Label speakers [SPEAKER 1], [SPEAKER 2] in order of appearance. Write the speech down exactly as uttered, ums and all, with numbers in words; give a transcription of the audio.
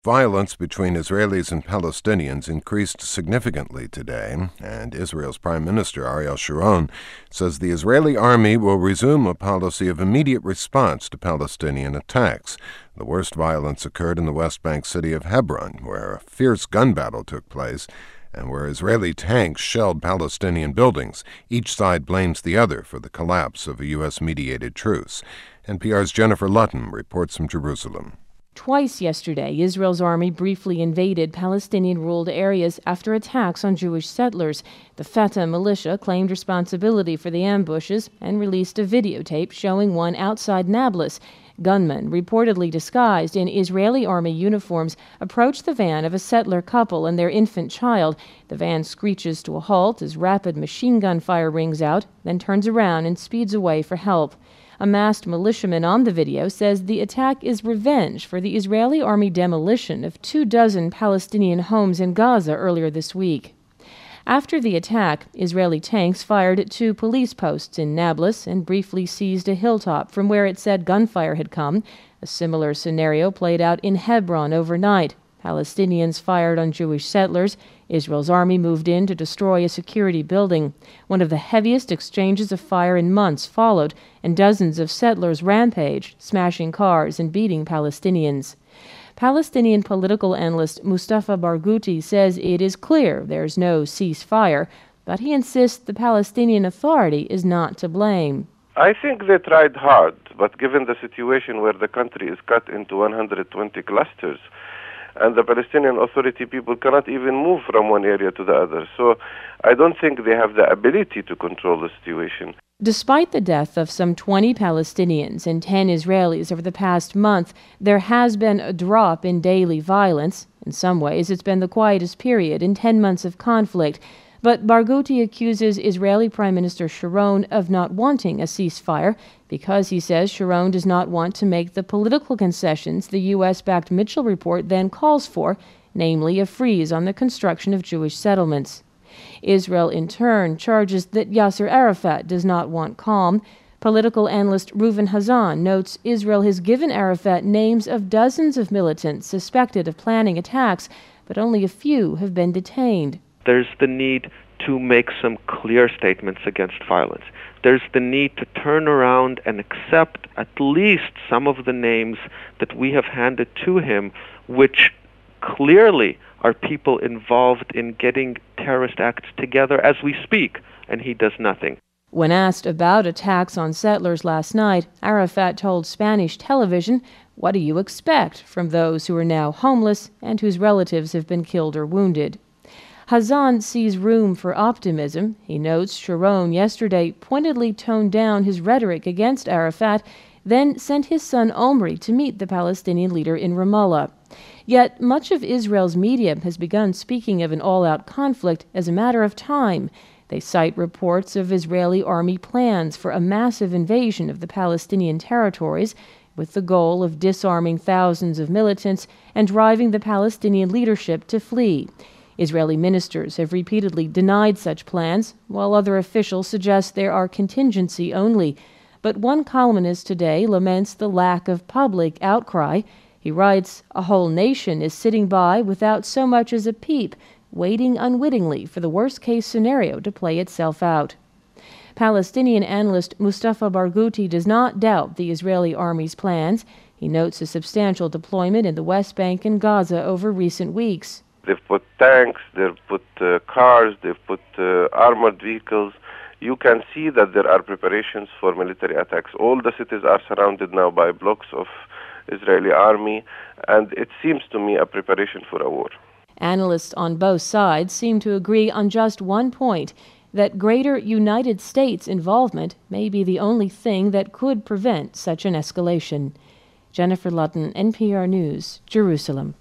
[SPEAKER 1] Violence between Israelis and Palestinians increased significantly today, and Israel's Prime Minister Ariel Sharon says the Israeli army will resume a policy of immediate response to Palestinian attacks. The worst violence occurred in the West Bank city of Hebron, where a fierce gun battle took place and where Israeli tanks shelled Palestinian buildings. Each side blames the other for the collapse of a U S-mediated truce. N P R's Jennifer Lutton reports from Jerusalem.
[SPEAKER 2] Twice yesterday, Israel's army briefly invaded Palestinian-ruled areas after attacks on Jewish settlers. The Fatah militia claimed responsibility for the ambushes and released a videotape showing one outside Nablus. Gunmen, reportedly disguised in Israeli army uniforms, approached the van of a settler couple and their infant child. The van screeches to a halt as rapid machine gun fire rings out, then turns around and speeds away for help. A masked militiaman on the video says the attack is revenge for the Israeli army demolition of two dozen Palestinian homes in Gaza earlier this week. After the attack, Israeli tanks fired at two police posts in Nablus and briefly seized a hilltop from where it said gunfire had come. A similar scenario played out in Hebron overnight. Palestinians fired on Jewish settlers. Israel's army moved in to destroy a security building. One of the heaviest exchanges of fire in months followed, and dozens of settlers rampaged, smashing cars and beating Palestinians. Palestinian political analyst Mustafa Barghouti says it is clear there's no ceasefire, but he insists the Palestinian Authority is not to blame.
[SPEAKER 3] I think they tried hard, but given the situation where the country is cut into one hundred twenty clusters, and the Palestinian Authority people cannot even move from one area to the other. So I don't think they have the ability to control the situation.
[SPEAKER 2] Despite the death of some twenty Palestinians and ten Israelis over the past month, there has been a drop in daily violence. In some ways, it's been the quietest period in ten months of conflict. But Barghouti accuses Israeli Prime Minister Sharon of not wanting a ceasefire because he says Sharon does not want to make the political concessions the U S-backed Mitchell report then calls for, namely a freeze on the construction of Jewish settlements. Israel, in turn, charges that Yasser Arafat does not want calm. Political analyst Reuven Hazan notes Israel has given Arafat names of dozens of militants suspected of planning attacks, but only a few have been detained.
[SPEAKER 4] There's the need to make some clear statements against violence. There's the need to turn around and accept at least some of the names that we have handed to him, which clearly are people involved in getting terrorist acts together as we speak, and he does nothing.
[SPEAKER 2] When asked about attacks on settlers last night, Arafat told Spanish television, "What do you expect from those who are now homeless and whose relatives have been killed or wounded?" Hazan sees room for optimism. He notes Sharon yesterday pointedly toned down his rhetoric against Arafat, then sent his son Omri to meet the Palestinian leader in Ramallah. Yet much of Israel's media has begun speaking of an all-out conflict as a matter of time. They cite reports of Israeli army plans for a massive invasion of the Palestinian territories with the goal of disarming thousands of militants and driving the Palestinian leadership to flee. Israeli ministers have repeatedly denied such plans, while other officials suggest there are contingency only. But one columnist today laments the lack of public outcry. He writes, "A whole nation is sitting by without so much as a peep, waiting unwittingly for the worst-case scenario to play itself out." Palestinian analyst Mustafa Barghouti does not doubt the Israeli army's plans. He notes a substantial deployment in the West Bank and Gaza over recent weeks.
[SPEAKER 3] They've put tanks, they've put uh, cars, they've put uh, armored vehicles. You can see that there are preparations for military attacks. All the cities are surrounded now by blocks of Israeli army, and it seems to me a preparation for a war.
[SPEAKER 2] Analysts on both sides seem to agree on just one point, that greater United States involvement may be the only thing that could prevent such an escalation. Jennifer Lutton, N P R News, Jerusalem.